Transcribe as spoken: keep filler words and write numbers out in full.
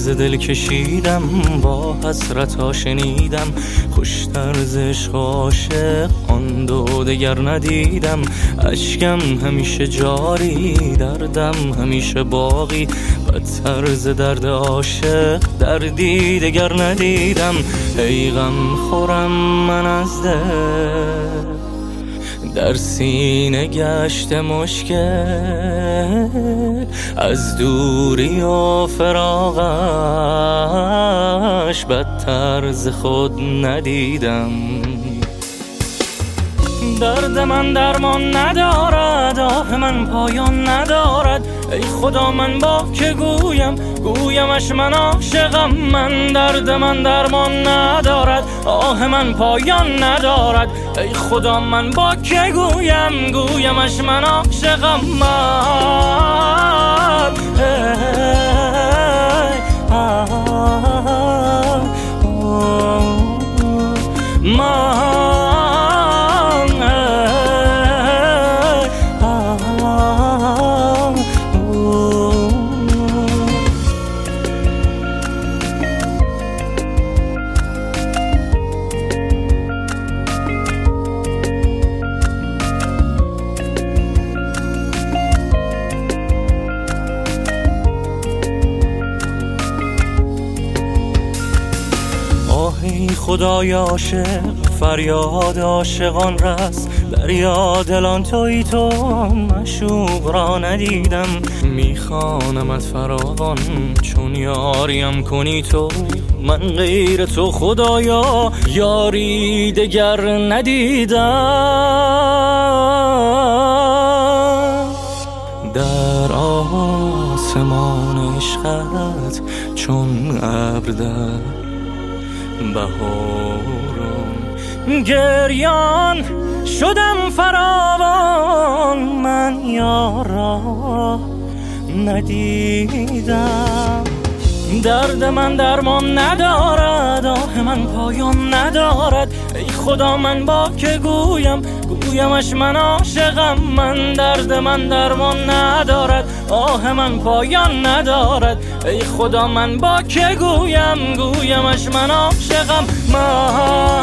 ز دل کشیدم، با حسرت شنیدم، خوشتر ز عشق عاشق آن دو دگر ندیدم. اشکم همیشه جاری، دردم همیشه باقی، بدتر ز درد عاشق دردی دگر ندیدم. ای غم خورم من از دل، در سینه گشت مشکل، از دوری و فراقش بدتر ز خود ندیدم. درد من درمان ندارد، آه من پایان ندارد. ای خدا من با که گویم، گویمش من عاشقم. من درد من درمان ندارد، آه من پایان ندارد. ای خدا من با که گویم، گویمش من عاشقم. من من ای خدای عاشق، فریاد عاشقان رس، دریا دلان تویی تو، معشوق را ندیدم. میخوانمت فراوان چون یاریم کنی تو، من غیر تو خدایا یاری دگر ندیدم. در آسمان عشقت چون ابر در بهارم گریان شدم فراوان، من یارا ندیدم. درد من درمان ندارد، آه من پایان ندارد. ای خدا من با که گویم، گویمش من عاشقم. من درد من درمان ندارد، آه من پایان ندارد. ای خدا من با که گویم، گویمش من عاشقم. من